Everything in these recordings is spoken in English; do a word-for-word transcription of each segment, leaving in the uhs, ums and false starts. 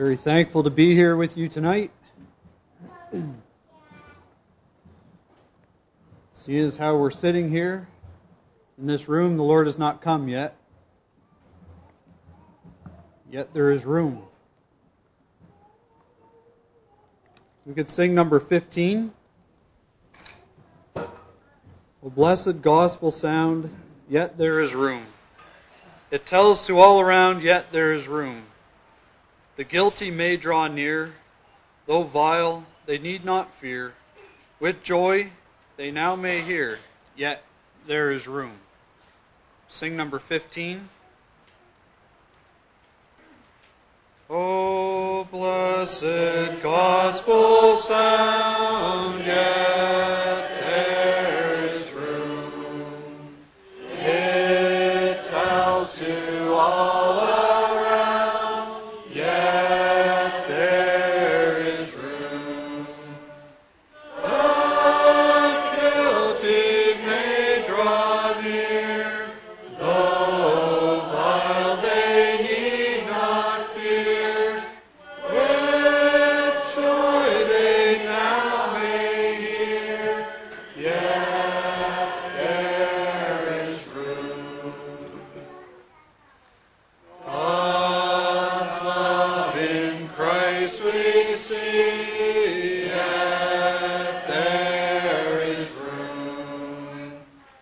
Very thankful to be here with you tonight. Seeing as how we're sitting here in this room, the Lord has not come yet. Yet there is room. We could sing number fifteen. O blessed gospel sound, yet there is room. It tells to all around, yet there is room. The guilty may draw near, though vile, they need not fear. With joy they now may hear, yet there is room. Sing number fifteen. O blessed gospel sound, yet there is room. It tells to all around, yet there is room. The guilty may draw near, though vile they need not fear. With joy they now may hear, yet there is room. God's love in Christ we see, yet there is room.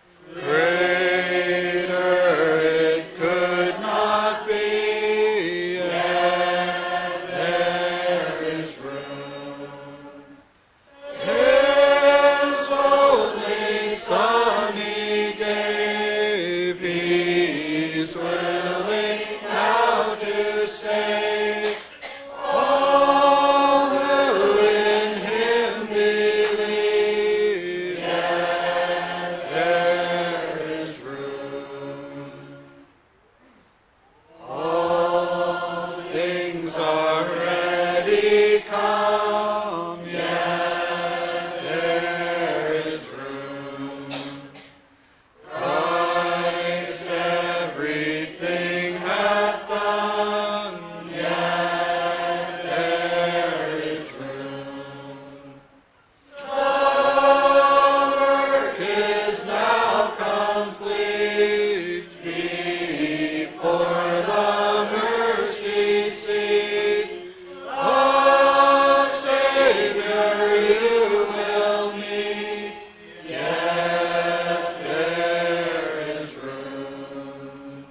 Greater it could not be, yet there is room. His only Son He gave, He's willing now to save all who in Him believe, yet there is room. All things are ready come, yet there is room. Christ everything hath done, yet there is room. The work is now complete before the mercy seat. A Savior you will meet, yet there is room.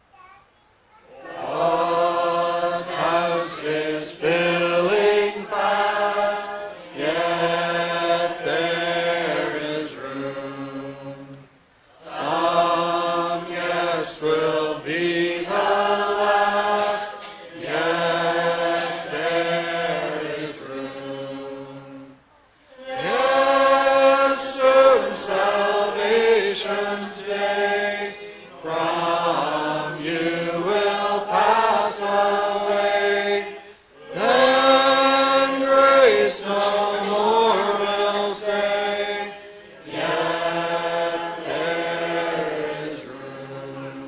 God's house is filling fast, yet there is room. Some guest will be the last, yet there is room. Yes, soon salvation's day from you will pass away. Then grace no more will say, yet there is room.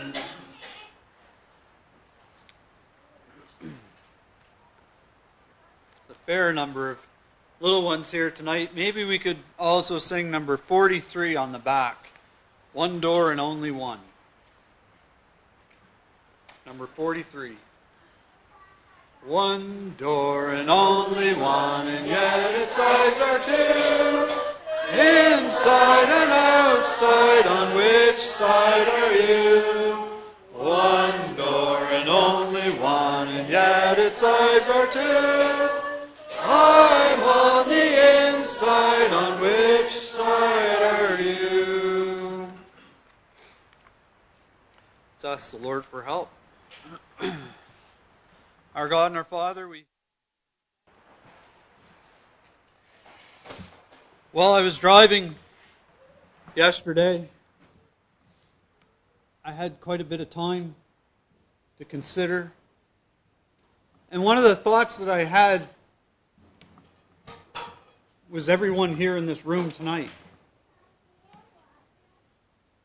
The fair number of little ones here tonight. Maybe we could also sing number forty-three on the back. One door and only one. Number forty-three. One door and only one, and yet its sides are two. Inside and outside, on which side are you? One door and only one, and yet its sides are two. I'm on the inside, on which side are you? Let's ask the Lord for help. Our God and our Father, we... While I was driving yesterday, I had quite a bit of time to consider. And one of the thoughts that I had was everyone here in this room tonight.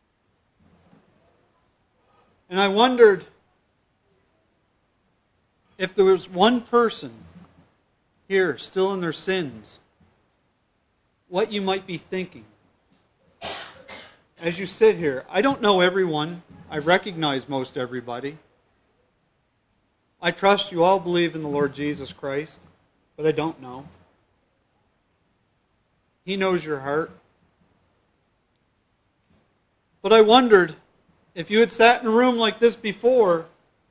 And I wondered if there was one person here still in their sins, what you might be thinking as you sit here. I don't know everyone. I recognize most everybody. I trust you all believe in the Lord Jesus Christ, but I don't know. He knows your heart. But I wondered if you had sat in a room like this before,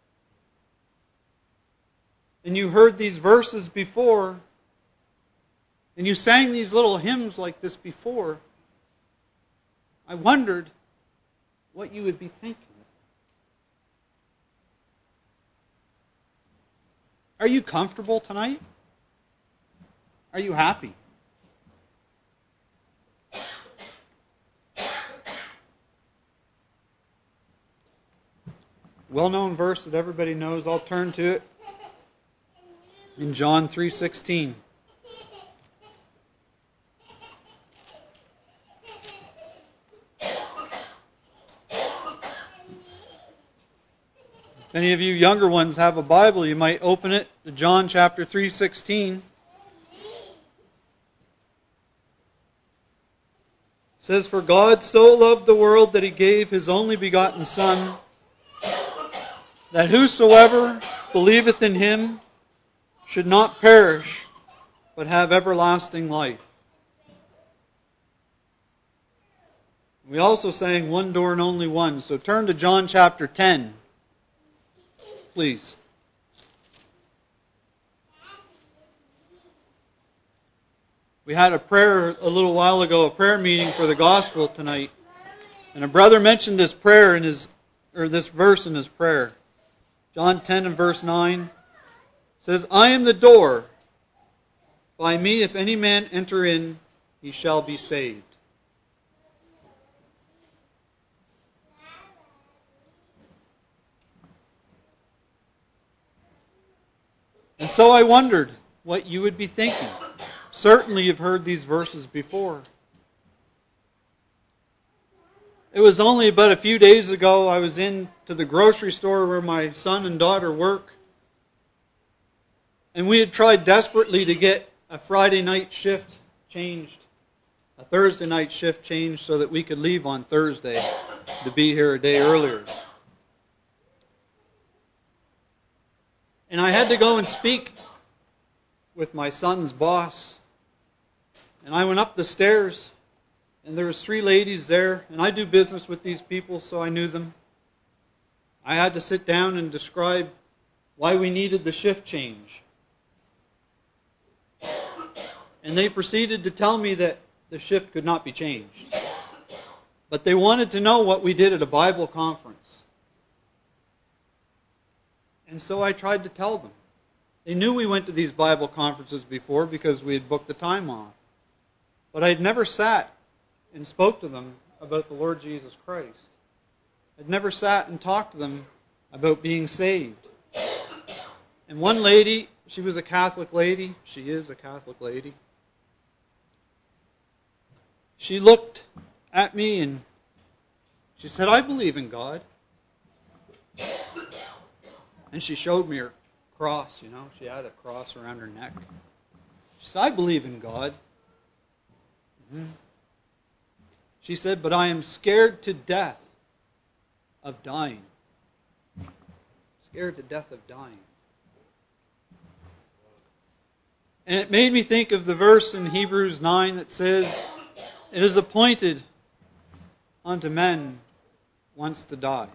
and you heard these verses before, and you sang these little hymns like this before, I wondered what you would be thinking. Are you comfortable tonight? Are you happy? Well-known verse that everybody knows. I'll turn to it. In John three sixteen. If any of you younger ones have a Bible, you might open it to John chapter three sixteen. It says, "For God so loved the world that He gave His only begotten Son, that whosoever believeth in Him should not perish, but have everlasting life." We also sang "One Door and Only One." So turn to John chapter ten, please. We had a prayer a little while ago, a prayer meeting for the gospel tonight. And a brother mentioned this prayer in his, or this verse in his prayer. John ten and verse nine says, "I am the door. By me, if any man enter in, he shall be saved." And so I wondered what you would be thinking. Certainly you've heard these verses before. It was only about a few days ago I was in to the grocery store where my son and daughter work. And we had tried desperately to get a Friday night shift changed, a Thursday night shift changed so that we could leave on Thursday to be here a day earlier. And I had to go and speak with my son's boss. And I went up the stairs, and there was three ladies there, and I do business with these people, so I knew them. I had to sit down and describe why we needed the shift change. And they proceeded to tell me that the shift could not be changed. But they wanted to know what we did at a Bible conference. And so I tried to tell them. They knew we went to these Bible conferences before because we had booked the time off. But I had never sat and spoke to them about the Lord Jesus Christ. I'd never sat and talked to them about being saved. And one lady, she was a Catholic lady. She is a Catholic lady. She looked at me and she said, "I believe in God." And she showed me her cross, you know. She had a cross around her neck. She said, "I believe in God." Mm-hmm. She said, "But I am scared to death of dying." Scared to death of dying. And it made me think of the verse in Hebrews nine that says, "It is appointed unto men once to die."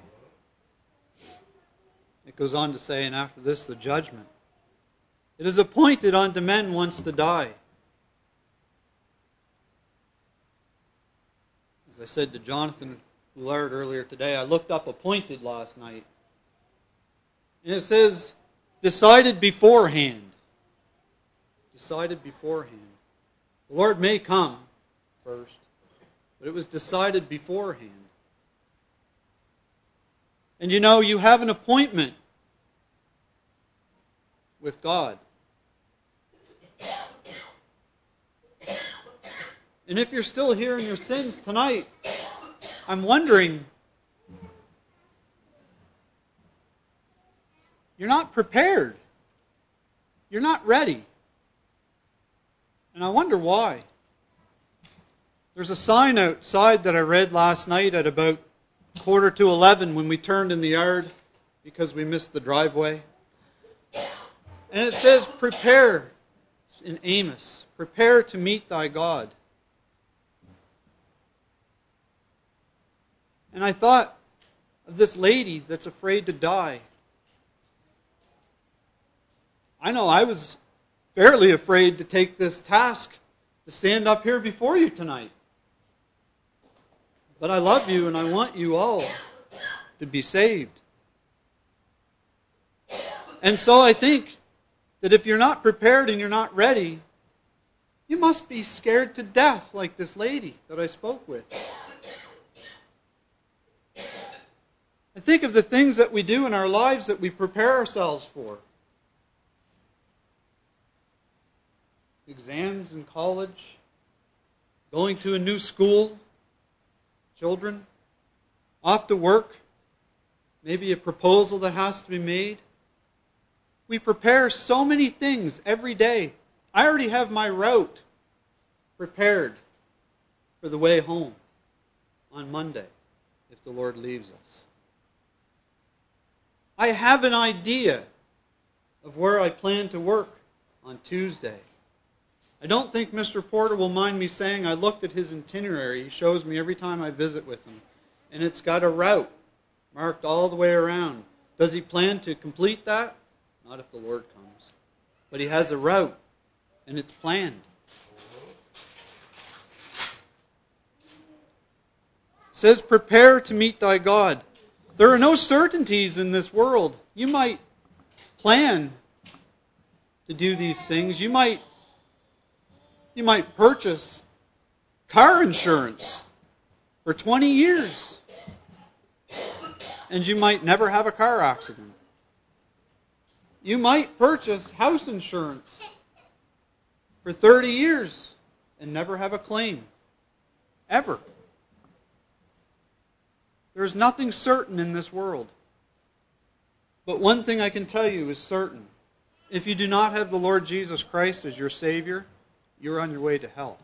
It goes on to say, "And after this, the judgment. It is appointed unto men once to die." As I said to Jonathan Goulart earlier today, I looked up appointed last night. And it says, decided beforehand. Decided beforehand. The Lord may come first, but it was decided beforehand. And you know, you have an appointment with God. And if you're still here in your sins tonight, I'm wondering, you're not prepared you're not ready. And I wonder why. There's a sign outside that I read last night at about quarter to eleven when we turned in the yard because we missed the driveway. And it says, prepare, in Amos, prepare to meet thy God. And I thought of this lady that's afraid to die. I know I was fairly afraid to take this task to stand up here before you tonight. But I love you and I want you all to be saved. And so I think that if you're not prepared and you're not ready, you must be scared to death like this lady that I spoke with. I think of the things that we do in our lives that we prepare ourselves for. Exams in college, going to a new school, children, off to work, maybe a proposal that has to be made. We prepare so many things every day. I already have my route prepared for the way home on Monday, if the Lord leaves us. I have an idea of where I plan to work on Tuesday. I don't think Mister Porter will mind me saying I looked at his itinerary. He shows me every time I visit with him. And it's got a route marked all the way around. Does he plan to complete that? Not if the Lord comes. But he has a route, and it's planned. It says, prepare to meet thy God. There are no certainties in this world. You might plan to do these things. You might, you might purchase car insurance for twenty years. And you might never have a car accident. You might purchase house insurance for thirty years and never have a claim. Ever. There is nothing certain in this world. But one thing I can tell you is certain. If you do not have the Lord Jesus Christ as your Savior, you're on your way to hell.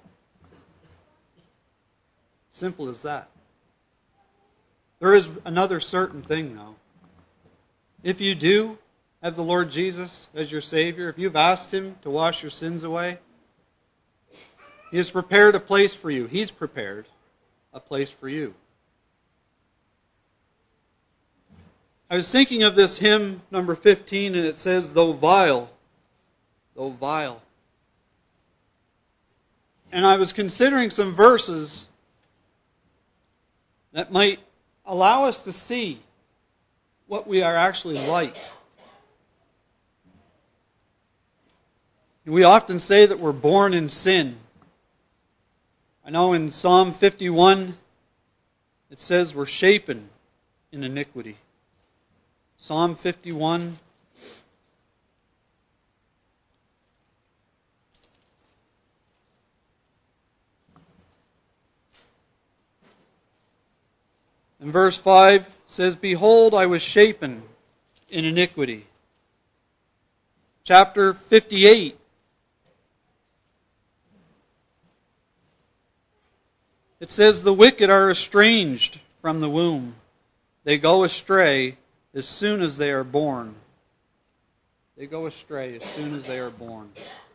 Simple as that. There is another certain thing, though. If you do have the Lord Jesus as your Savior, if you've asked Him to wash your sins away, He has prepared a place for you. He's prepared a place for you. I was thinking of this hymn, number fifteen, and it says, though vile, though vile. And I was considering some verses that might allow us to see what we are actually like. We often say that we're born in sin. I know in Psalm fifty-one, it says we're shapen in iniquity. Psalm fifty-one. In verse five says, behold, I was shapen in iniquity. Chapter fifty-eight. It says, the wicked are estranged from the womb. They go astray as soon as they are born. They go astray as soon as they are born.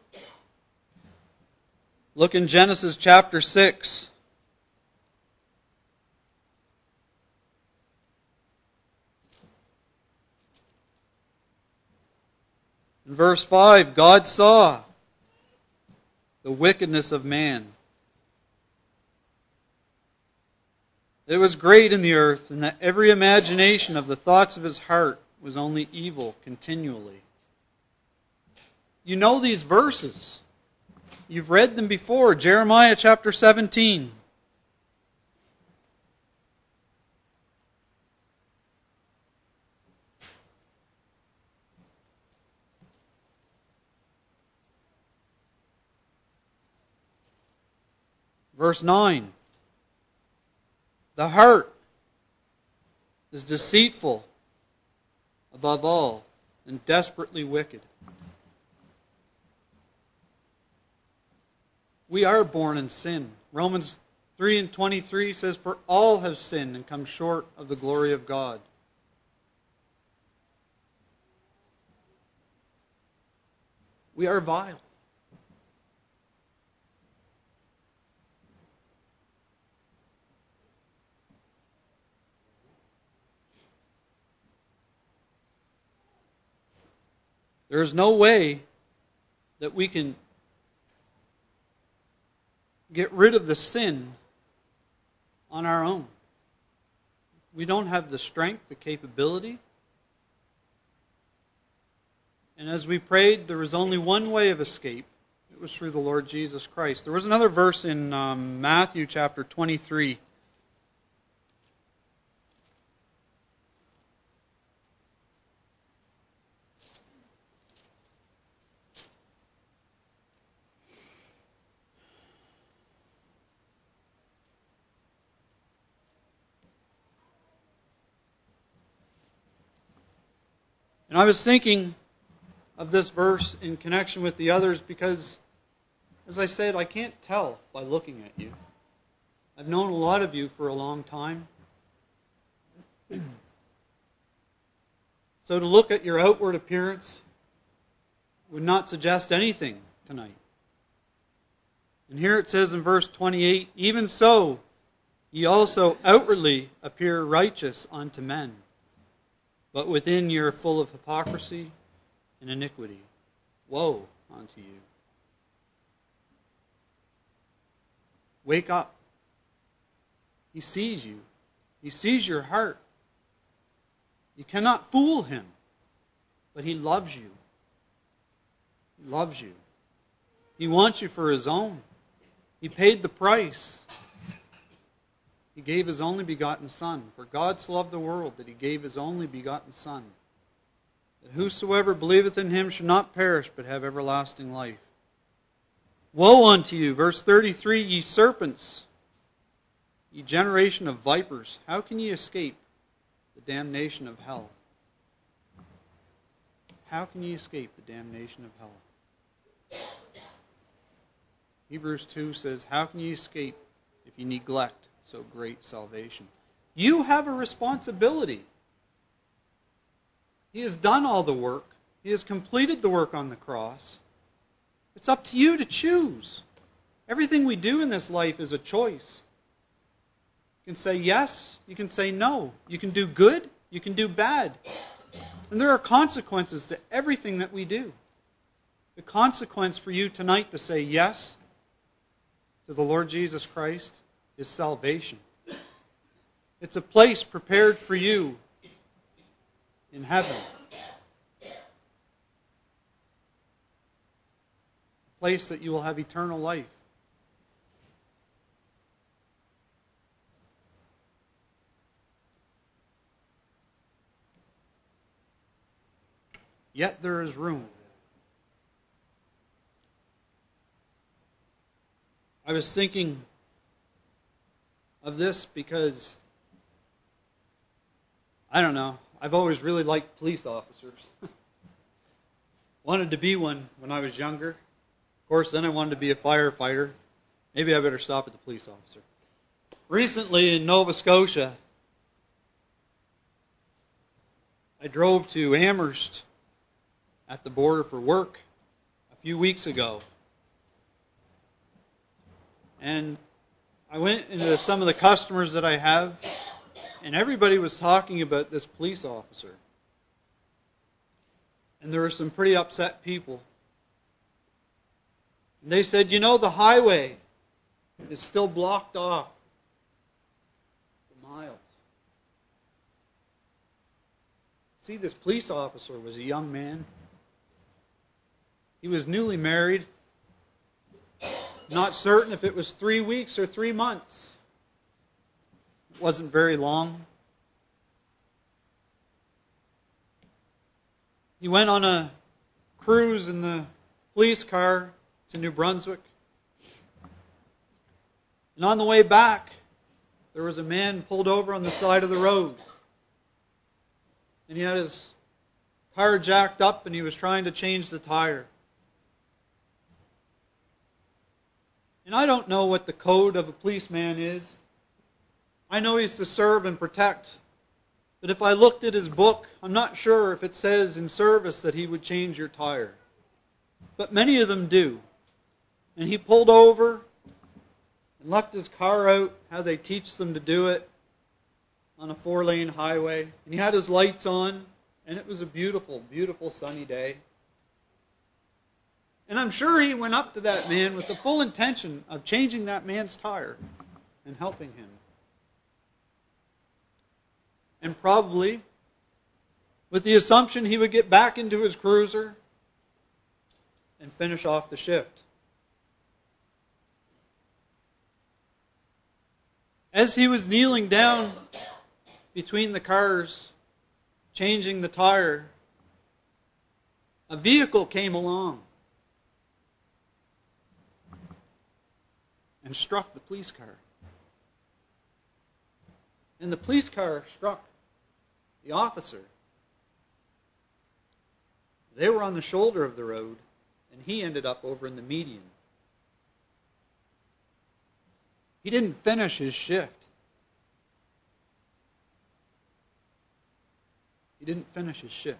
Look in Genesis chapter six. In verse five, God saw the wickedness of man. It was great in the earth, and that every imagination of the thoughts of his heart was only evil continually. You know these verses. You've read them before. Jeremiah chapter seventeen. Verse nine. The heart is deceitful above all and desperately wicked. We are born in sin. Romans three and twenty-three says, "For all have sinned and come short of the glory of God." We are vile. There is no way that we can get rid of the sin on our own. We don't have the strength, the capability. And as we prayed, there was only one way of escape. It was through the Lord Jesus Christ. There was another verse in um, Matthew chapter twenty-three. And I was thinking of this verse in connection with the others because, as I said, I can't tell by looking at you. I've known a lot of you for a long time. So to look at your outward appearance would not suggest anything tonight. And here it says in verse twenty-eight, "Even so, ye also outwardly appear righteous unto men, but within ye are full of hypocrisy and iniquity. Woe unto you." Wake up. He sees you. He sees your heart. You cannot fool Him, but He loves you. He loves you. He wants you for His own. He paid the price. He gave His only begotten Son. For God so loved the world that He gave His only begotten Son, that whosoever believeth in Him should not perish, but have everlasting life. Woe unto you, verse thirty-three, "Ye serpents, ye generation of vipers, how can ye escape the damnation of hell?" How can ye escape the damnation of hell? Hebrews two says, "How can ye escape if ye neglect so great salvation?" You have a responsibility. He has done all the work. He has completed the work on the cross. It's up to you to choose. Everything we do in this life is a choice. You can say yes, you can say no. You can do good, you can do bad. And there are consequences to everything that we do. The consequence for you tonight to say yes to the Lord Jesus Christ is salvation. It's a place prepared for you in heaven. A place that you will have eternal life. Yet there is room. I was thinking of this because, I don't know, I've always really liked police officers. Wanted to be one when I was younger. Of course, then I wanted to be a firefighter. Maybe I better stop at the police officer. Recently in Nova Scotia, I drove to Amherst at the border for work a few weeks ago. And I went into some of the customers that I have, and everybody was talking about this police officer. And there were some pretty upset people. And they said, you know, the highway is still blocked off for miles. See, this police officer was a young man. He was newly married. Not certain if it was three weeks or three months. It wasn't very long. He went on a cruise in the police car to New Brunswick. And on the way back, there was a man pulled over on the side of the road. And he had his car jacked up and he was trying to change the tire. And I don't know what the code of a policeman is. I know he's to serve and protect. But if I looked at his book, I'm not sure if it says in service that he would change your tire. But many of them do. And he pulled over and left his car out, how they teach them to do it, on a four-lane highway. And he had his lights on, and it was a beautiful, beautiful sunny day. And I'm sure he went up to that man with the full intention of changing that man's tire and helping him. And probably with the assumption he would get back into his cruiser and finish off the shift. As he was kneeling down between the cars, changing the tire, a vehicle came along and struck the police car. And the police car struck the officer. They were on the shoulder of the road, and he ended up over in the median. He didn't finish his shift. He didn't finish his shift.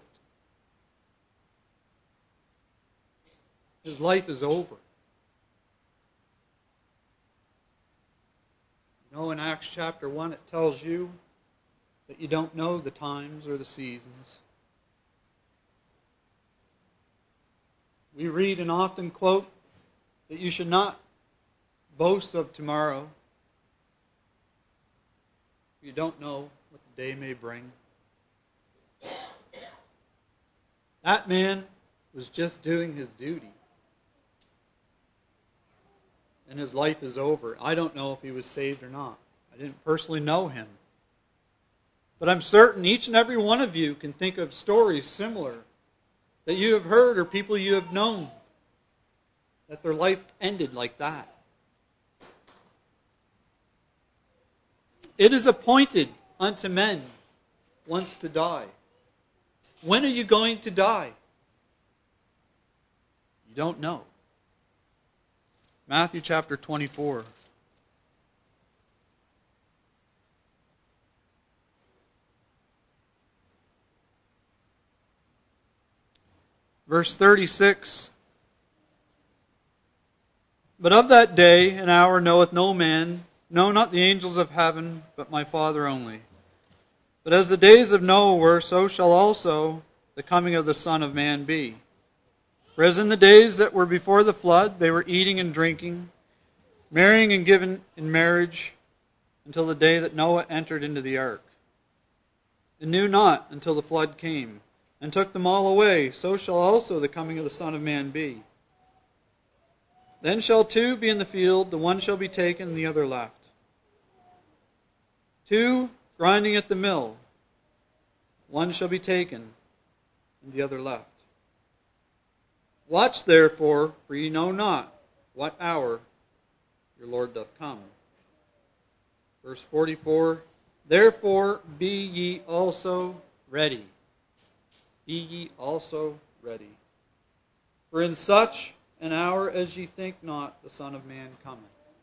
His life is over. You know, in Acts chapter one, it tells you that you don't know the times or the seasons. We read and often quote that you should not boast of tomorrow. You don't know what the day may bring. That man was just doing his duty. And his life is over. I don't know if he was saved or not. I didn't personally know him. But I'm certain each and every one of you can think of stories similar that you have heard or people you have known that their life ended like that. It is appointed unto men once to die. When are you going to die? You don't know. Matthew chapter twenty-four. Verse thirty-six. But of that day and hour knoweth no man, no, not the angels of heaven, but my Father only. But as the days of Noah were, so shall also the coming of the Son of Man be. For as in the days that were before the flood, they were eating and drinking, marrying and giving in marriage, until the day that Noah entered into the ark, and knew not until the flood came, and took them all away, so shall also the coming of the Son of Man be. Then shall two be in the field, the one shall be taken, and the other left. Two grinding at the mill, one shall be taken, and the other left. Watch therefore, for ye know not what hour your Lord doth come. Verse forty-four, therefore be ye also ready. Be ye also ready. For in such an hour as ye think not, the Son of Man cometh.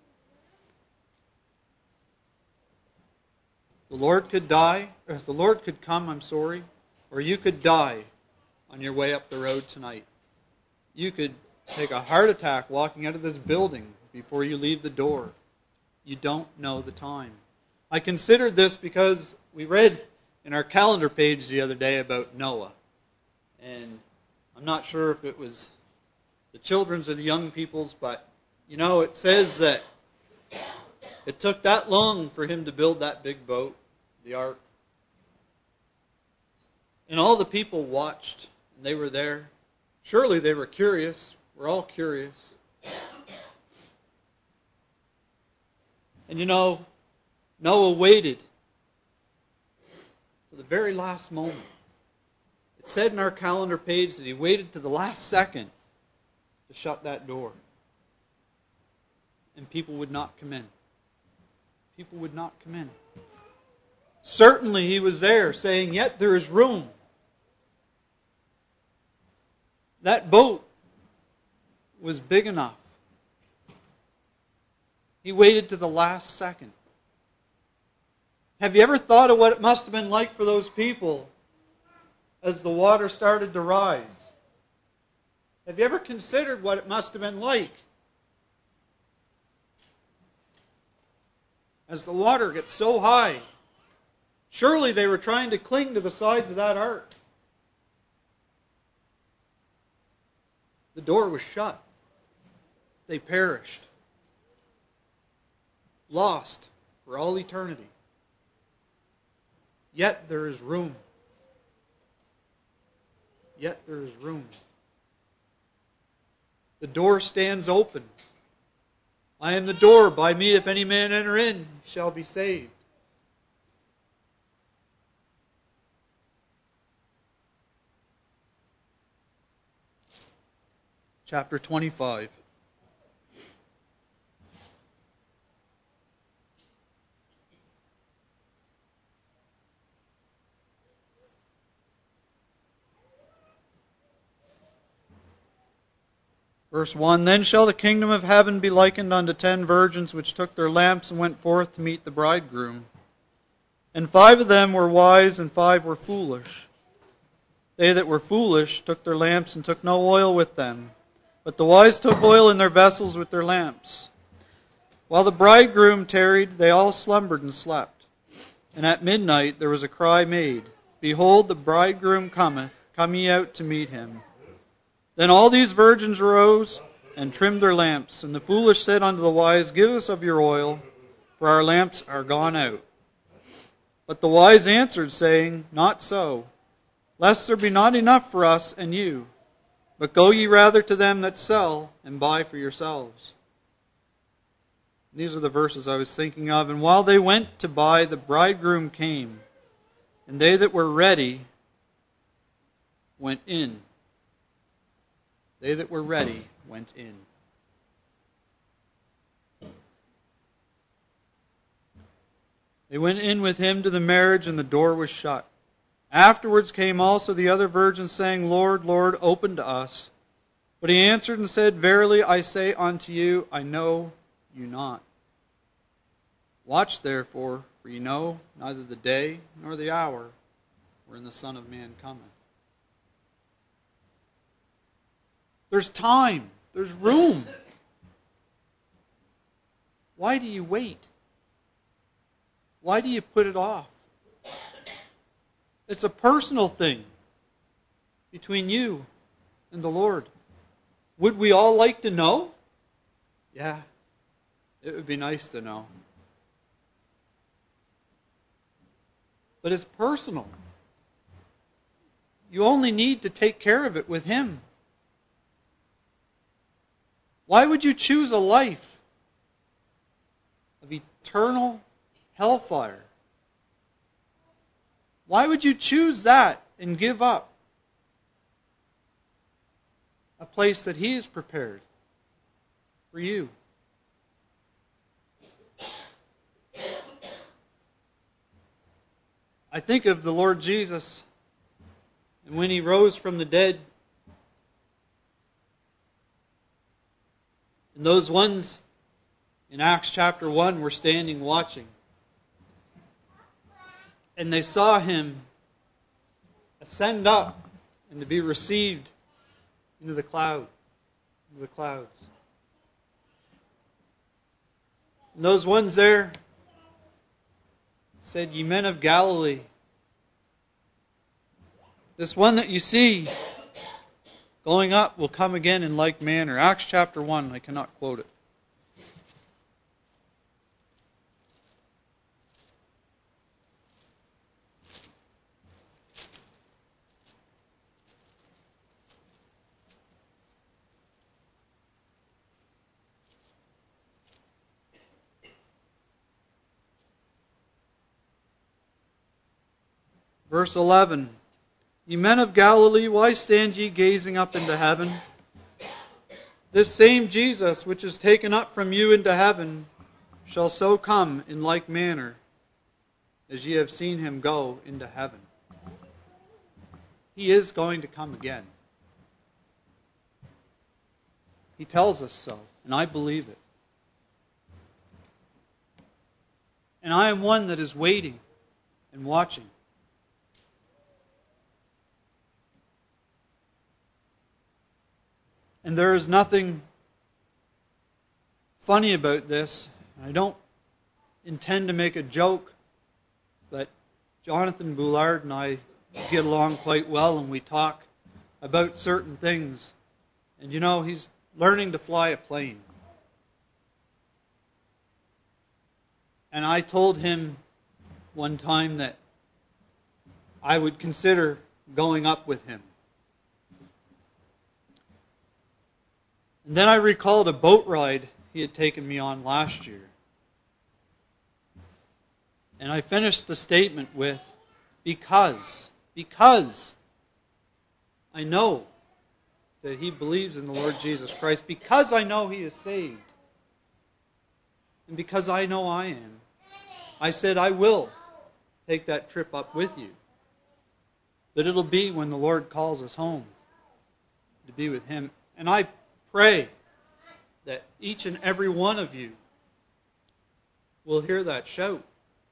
The Lord could die, or the Lord could come, I'm sorry, or you could die on your way up the road tonight. You could take a heart attack walking out of this building before you leave the door. You don't know the time. I considered this because we read in our calendar page the other day about Noah. And I'm not sure if it was the children's or the young people's, but, you know, it says that it took that long for him to build that big boat, the ark. And all the people watched, and they were there. Surely they were curious. We're all curious. And you know, Noah waited to the very last moment. It said in our calendar page that he waited to the last second to shut that door. And people would not come in. People would not come in. Certainly he was there saying, yet there is room. That boat was big enough He waited to the last second. Have you ever thought of what it must have been like for those people as the water started to rise? Have you ever considered what it must have been like as the water gets so high? Surely they were trying to cling to the sides of that ark. The door was shut. They perished. Lost for all eternity. Yet there is room. Yet there is room. The door stands open. I am the door. By me, if any man enter in, he shall be saved. Chapter twenty-five. Verse one, Then shall the kingdom of heaven be likened unto ten virgins which took their lamps and went forth to meet the bridegroom. And five of them were wise, and five were foolish. They that were foolish took their lamps and took no oil with them. But the wise took oil in their vessels with their lamps. While the bridegroom tarried, they all slumbered and slept. And at midnight there was a cry made, Behold, the bridegroom cometh, come ye out to meet him. Then all these virgins arose and trimmed their lamps. And the foolish said unto the wise, Give us of your oil, for our lamps are gone out. But the wise answered, saying, Not so, lest there be not enough for us and you. But go ye rather to them that sell, and buy for yourselves. These are the verses I was thinking of. And while they went to buy, the bridegroom came. And they that were ready went in. They that were ready went in. They went in with him to the marriage, and the door was shut. Afterwards came also the other virgins, saying, Lord, Lord, open to us. But he answered and said, Verily I say unto you, I know you not. Watch therefore, for ye know neither the day nor the hour wherein the Son of Man cometh. There's time. There's room. Why do you wait? Why do you put it off? It's a personal thing between you and the Lord. Would we all like to know? Yeah, it would be nice to know. But it's personal. You only need to take care of it with Him. Why would you choose a life of eternal hellfire? Why would you choose that and give up a place that He has prepared for you? I think of the Lord Jesus, and when He rose from the dead, and those ones in Acts chapter one were standing watching. And they saw Him ascend up and to be received into the cloud, into the clouds. And those ones there said, Ye men of Galilee, this one that you see going up will come again in like manner. Acts chapter one, I cannot quote it. Verse eleven. Ye men of Galilee, why stand ye gazing up into heaven? This same Jesus, which is taken up from you into heaven, shall so come in like manner as ye have seen Him go into heaven. He is going to come again. He tells us so, and I believe it. And I am one that is waiting and watching. And there is nothing funny about this. I don't intend to make a joke, but Jonathan Boulard and I get along quite well, and we talk about certain things. And you know, he's learning to fly a plane. And I told him one time that I would consider going up with him. And then I recalled a boat ride he had taken me on last year. And I finished the statement with, because, because I know that he believes in the Lord Jesus Christ, because I know he is saved, and because I know I am, I said I will take that trip up with you. But it'll be when the Lord calls us home to be with him. And I pray that each and every one of you will hear that shout.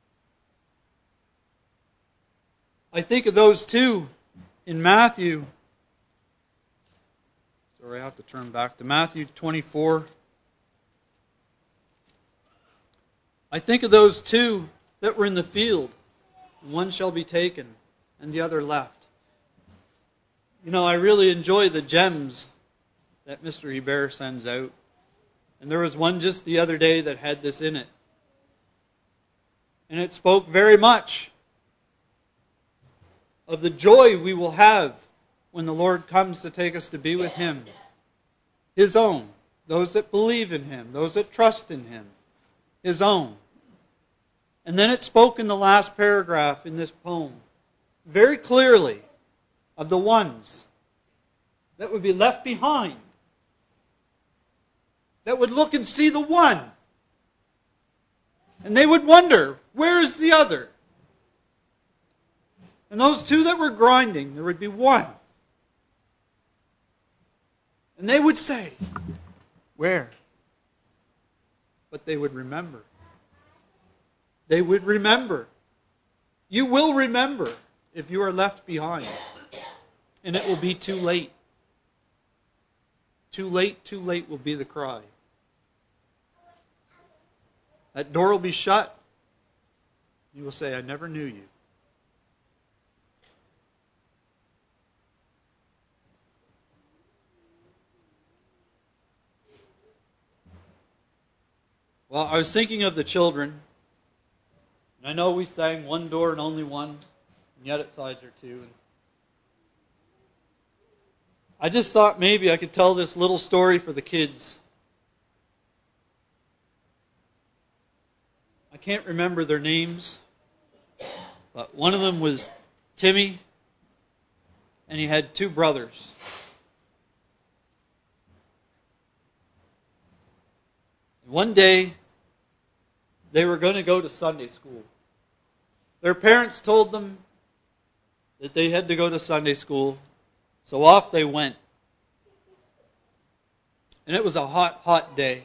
I think of those two in Matthew. Sorry, I have to turn back to Matthew twenty-four. I think of those two that were in the field. One shall be taken and the other left. You know, I really enjoy the gems that Mister Hebert sends out. And there was one just the other day that had this in it. And it spoke very much of the joy we will have when the Lord comes to take us to be with him. His own. Those that believe in him. Those that trust in him. His own. And then it spoke in the last paragraph in this poem very clearly of the ones that would be left behind. That would look and see the one. And they would wonder, where is the other? And those two that were grinding, there would be one. And they would say, where? But they would remember. They would remember. You will remember if you are left behind. And it will be too late. Too late, too late will be the cry. That door will be shut. You will say, I never knew you. Well, I was thinking of the children. And I know we sang one door and only one, and yet its sides are two. I just thought maybe I could tell this little story for the kids. I can't remember their names, but one of them was Timmy, and he had two brothers. One day, they were going to go to Sunday school. Their parents told them that they had to go to Sunday school, so off they went. And it was a hot, hot day.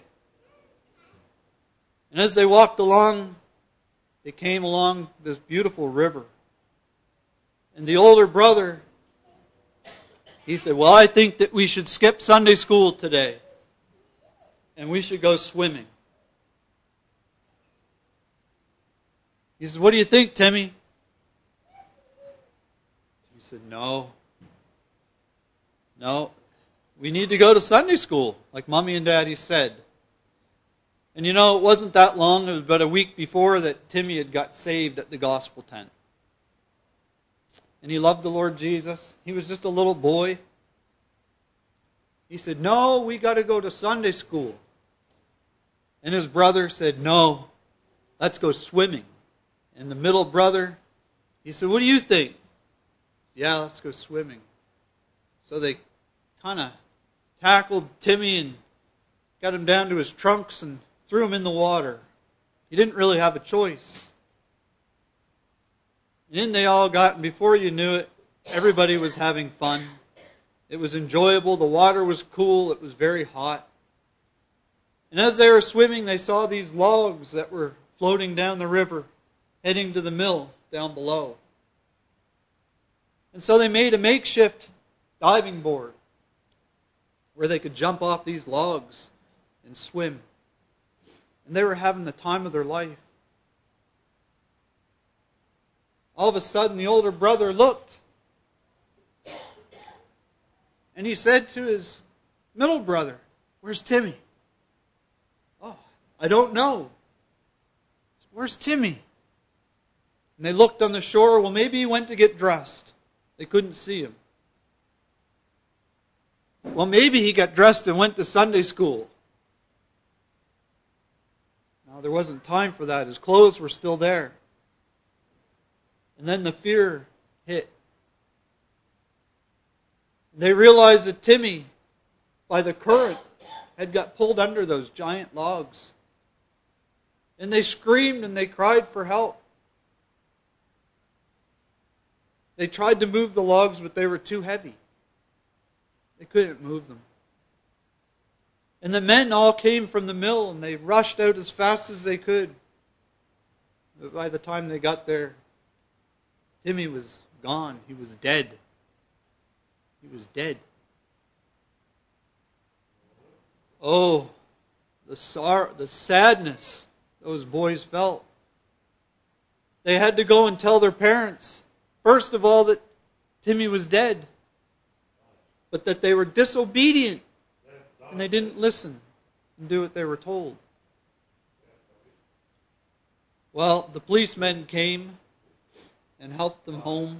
And as they walked along, they came along this beautiful river. And the older brother, he said, well, I think that we should skip Sunday school today. And we should go swimming. He said, what do you think, Timmy? He said, no. No. We need to go to Sunday school, like Mommy and Daddy said. And you know, it wasn't that long. It was about a week before that Timmy had got saved at the gospel tent. And he loved the Lord Jesus. He was just a little boy. He said, no, we got to go to Sunday school. And his brother said, no, let's go swimming. And the middle brother, he said, what do you think? Yeah, let's go swimming. So they kind of tackled Timmy and got him down to his trunks and threw him in the water. He didn't really have a choice. And in they all got, and before you knew it, everybody was having fun. It was enjoyable. The water was cool. It was very hot. And as they were swimming, they saw these logs that were floating down the river, heading to the mill down below. And so they made a makeshift diving board where they could jump off these logs and swim. And they were having the time of their life. All of a sudden, the older brother looked. And he said to his middle brother, "Where's Timmy?" "Oh, I don't know." "Where's Timmy?" And they looked on the shore. Well, maybe he went to get dressed. They couldn't see him. Well, maybe he got dressed and went to Sunday school. Now, there wasn't time for that. His clothes were still there. And then the fear hit. They realized that Timmy, by the current, had got pulled under those giant logs. And they screamed and they cried for help. They tried to move the logs, but they were too heavy. They couldn't move them. And the men all came from the mill and they rushed out as fast as they could. But by the time they got there, Timmy was gone. He was dead. He was dead. Oh, the sorrow, the sadness those boys felt. They had to go and tell their parents, first of all, that Timmy was dead, but that they were disobedient and they didn't listen and do what they were told. Well, the policemen came and helped them home.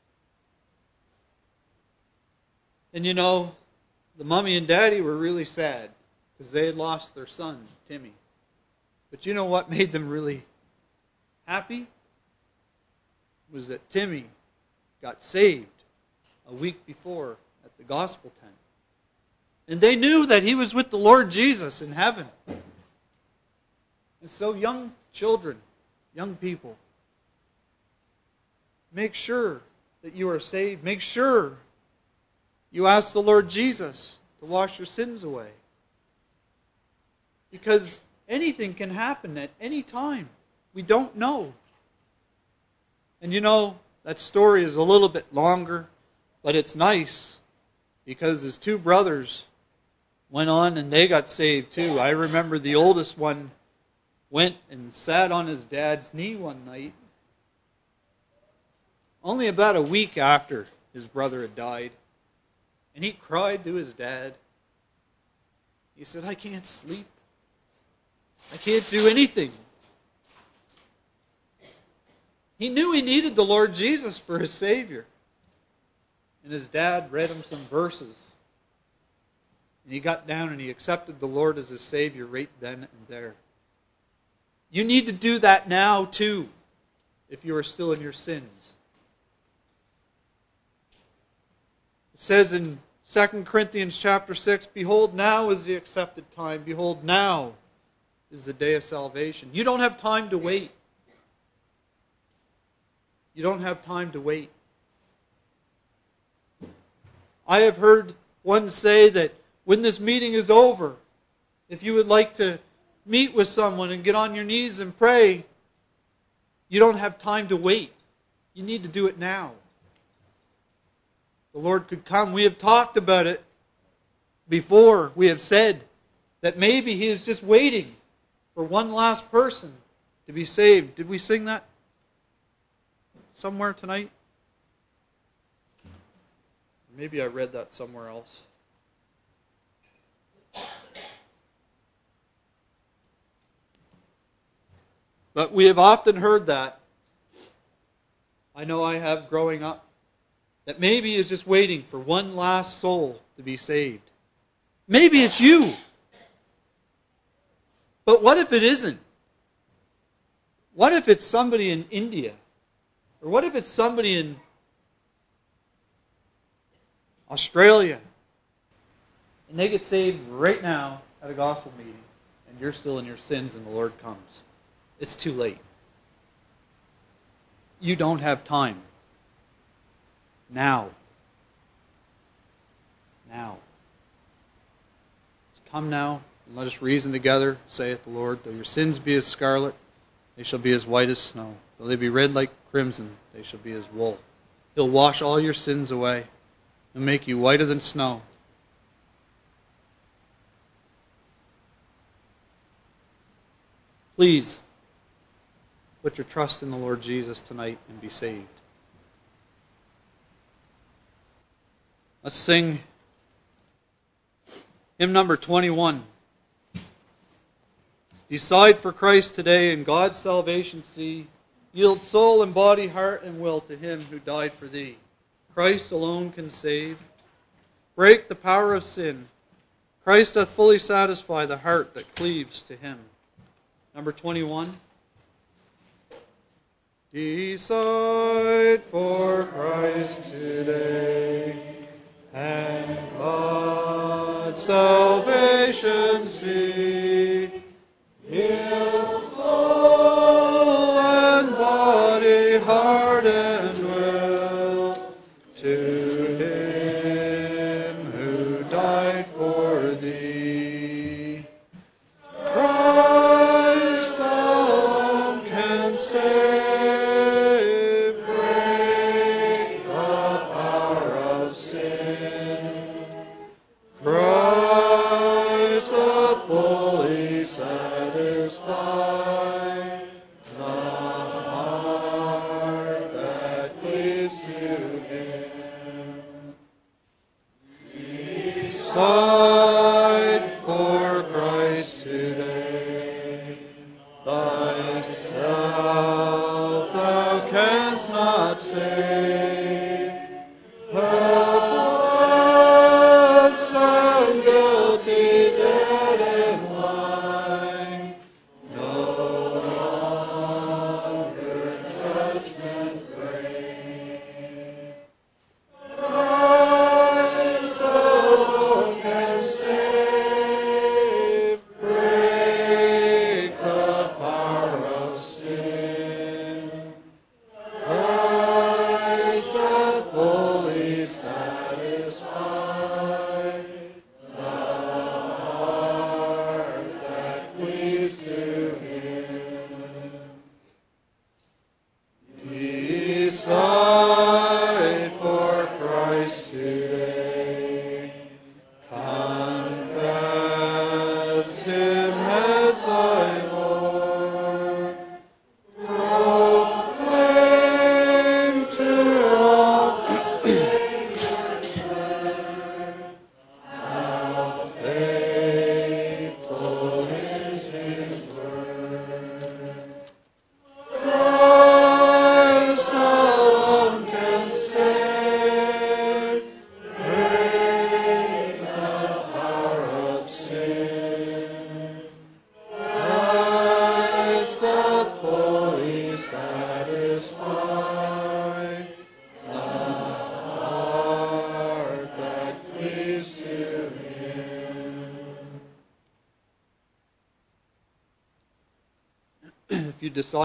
And you know, the mommy and daddy were really sad because they had lost their son, Timmy. But you know what made them really happy? Was that Timmy got saved a week before at the gospel tent. And they knew that he was with the Lord Jesus in heaven. And so young children, young people, make sure that you are saved. Make sure you ask the Lord Jesus to wash your sins away. Because anything can happen at any time. We don't know. And you know, that story is a little bit longer, but it's nice because his two brothers went on and they got saved too. I remember the oldest one went and sat on his dad's knee one night, only about a week after his brother had died. And he cried to his dad. He said, "I can't sleep. I can't do anything." He knew he needed the Lord Jesus for his Savior. And his dad read him some verses. And he got down and he accepted the Lord as his Savior right then and there. You need to do that now too, if you are still in your sins. It says in Second Corinthians chapter six, "Behold, now is the accepted time. Behold, now is the day of salvation." You don't have time to wait. You don't have time to wait. I have heard one say that when this meeting is over, if you would like to meet with someone and get on your knees and pray, you don't have time to wait. You need to do it now. The Lord could come. We have talked about it before. We have said that maybe He is just waiting for one last person to be saved. Did we sing that somewhere tonight? Maybe I read that somewhere else. But we have often heard that. I know I have growing up. That maybe He is just waiting for one last soul to be saved. Maybe it's you. But what if it isn't? What if it's somebody in India? Or what if it's somebody in Australia? And they get saved right now at a gospel meeting. And you're still in your sins and the Lord comes. It's too late. You don't have time. Now. Now. Come now, and let us reason together, saith the Lord. Though your sins be as scarlet, they shall be as white as snow. Though they be red like crimson, they shall be as wool. He'll wash all your sins away and make you whiter than snow. Please, put your trust in the Lord Jesus tonight and be saved. Let's sing hymn number twenty-one. Decide for Christ today, and God's salvation see. Yield soul and body, heart and will to Him who died for thee. Christ alone can save. Break the power of sin. Christ doth fully satisfy the heart that cleaves to Him. Number twenty-one. Decide for Christ today, and God's salvation see. Yield soul and body, heart and will to Him who died for thee. Christ alone can save, break the power of sin. Christ doth fully satisfy the heart that cleaves to Him. Decide for Christ today. Thyself thou canst not save. Helpless and guilty, dead and blind, no longer judgment reign. Christ alone can save, break the power of sin. Christ doth fully satisfy the heart that cleaves to Him. Decide for Christ today. Confess Him as thy Lord. Proclaim to all how faithful is His word. Christ alone can save, break the power of sin. Christ doth fully satisfy the heart that cleaves to Him. If you decide